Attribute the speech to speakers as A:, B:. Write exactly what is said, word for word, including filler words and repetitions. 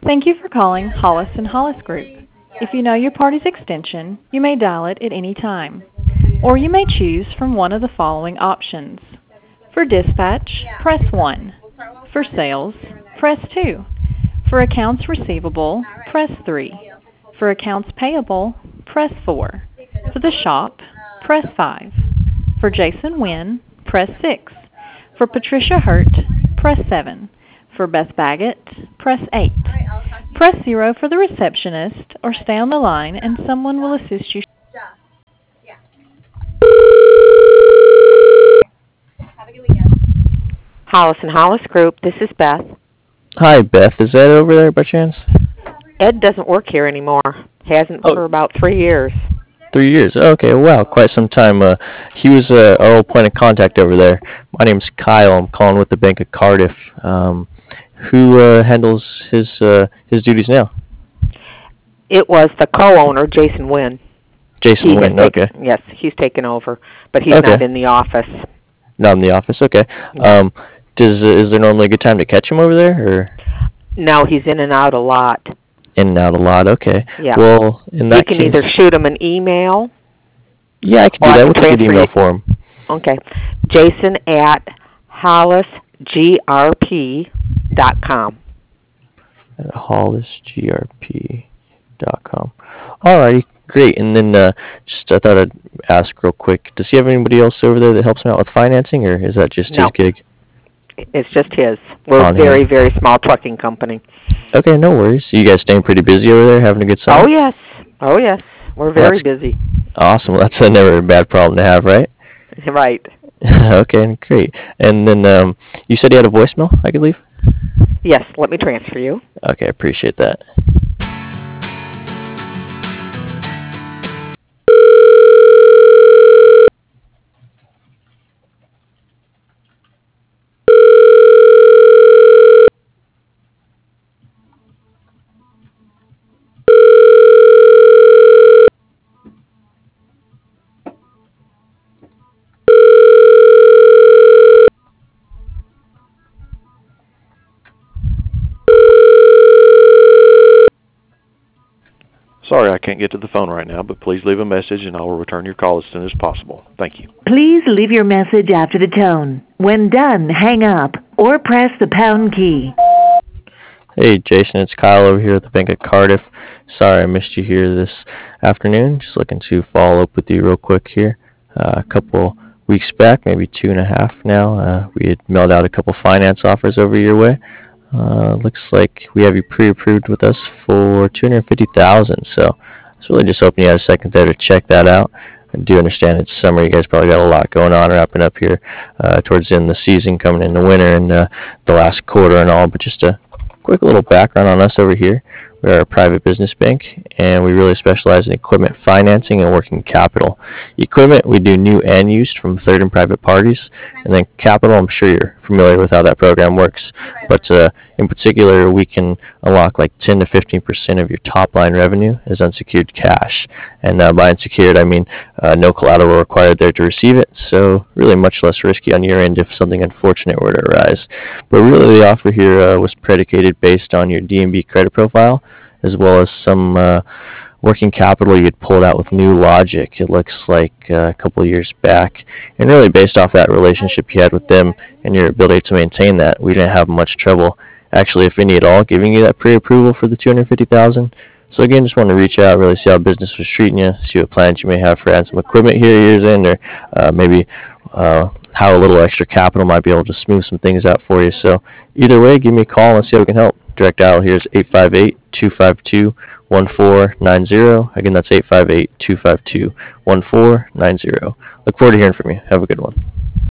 A: Thank you for calling Hollis and Hollis Group. If you know your party's extension, you may dial it at any time, or you may choose from one of the following options. For dispatch, press one. For sales, press two. For accounts receivable, press three. For accounts payable, press four. For the shop, press five. For Jason Wynn, press six. For Patricia Hurt, press seven. For Beth Baggett, press eight. Press zero for the receptionist or stay on the line and someone will assist you. Hollis and Hollis Group, this is Beth.
B: Hi, Beth. Is Ed over there by chance?
A: Ed doesn't work here anymore. Hasn't
B: Oh.
A: for about three years.
B: Three years. Okay, wow, quite some time. Uh, he was uh, our old point of contact over there. My name's Kyle. I'm calling with the Bank of Cardiff. Um, who uh, handles his uh, his duties now?
A: It was the co-owner, Jason Wynn.
B: Jason
A: He
B: Wynn.
A: has
B: Okay.
A: taken, yes, he's taken over, but he's
B: Okay.
A: not in the office.
B: Not in the office. Okay. Um, does uh, is there normally a good time to catch him over there, or
A: No, he's in and out a lot.
B: in and out a lot? Okay.
A: Yeah.
B: Well, in
A: You
B: that
A: can
B: case,
A: either shoot him an email.
B: yeah, I could
A: or
B: do
A: I
B: that.
A: can
B: What's a good
A: transfer
B: email
A: you-
B: for him?
A: Okay. Jason at hollis g r p dot com.
B: At hollis g r p dot com. Alrighty, great. And then uh, just I thought I'd ask real quick. Does he have anybody else over there that helps him out with financing, or is that just
A: No.
B: his gig?
A: It's just his. We're
B: On
A: a very,
B: him.
A: very small trucking company.
B: Okay, no worries. You guys staying pretty busy over there, having a good summer?
A: Oh, yes. Oh, yes. We're very
B: That's-
A: busy.
B: Awesome. Well, that's a never a bad problem to have, right?
A: Right.
B: Okay, great. And then um, you said you had a voicemail I could leave?
A: Yes, let me transfer you.
B: Okay, I appreciate that.
C: Sorry, I can't get to the phone right now, but please leave a message and I will return your call as soon as possible. Thank you.
D: Please leave your message after the tone. When done, hang up or press the pound key.
B: Hey, Jason, it's Kyle over here at the Bank of Cardiff. Sorry I missed you here this afternoon. Just looking to follow up with you real quick here. Uh, a couple weeks back, maybe two and a half now, uh, we had mailed out a couple finance offers over your way. Uh, looks like we have you pre-approved with us for two hundred fifty thousand dollars. So I was really just hoping you had a second there to check that out. I do understand it's summer. You guys probably got a lot going on wrapping up here uh, towards the end of the season, coming into winter and uh, the last quarter and all. But just a quick little background on us over here. We are a private business bank, and we really specialize in equipment financing and working capital. Equipment, we do new and used from third and private parties. And then capital, I'm sure you're familiar with how that program works. But uh, in particular, we can unlock like ten to fifteen percent of your top line revenue as unsecured cash. And uh, by unsecured, I mean uh, no collateral required there to receive it. So really much less risky on your end if something unfortunate were to arise. But really the offer here uh, was predicated based on your D and B credit profile, as well as some uh, working capital you had pulled out with New Logic, it looks like uh, a couple of years back. And really based off that relationship you had with them and your ability to maintain that, we didn't have much trouble, actually, if any at all, giving you that pre-approval for the two hundred fifty thousand dollars. So again, just want to reach out, really see how business was treating you, see what plans you may have for adding some equipment here years in, or uh, maybe uh, how a little extra capital might be able to smooth some things out for you. So either way, give me a call and see how we can help. Direct dial here is eight five eight, two five two, one four nine zero. Again, that's eight five eight, two five two, one four nine zero. Look forward to hearing from you. Have a good one.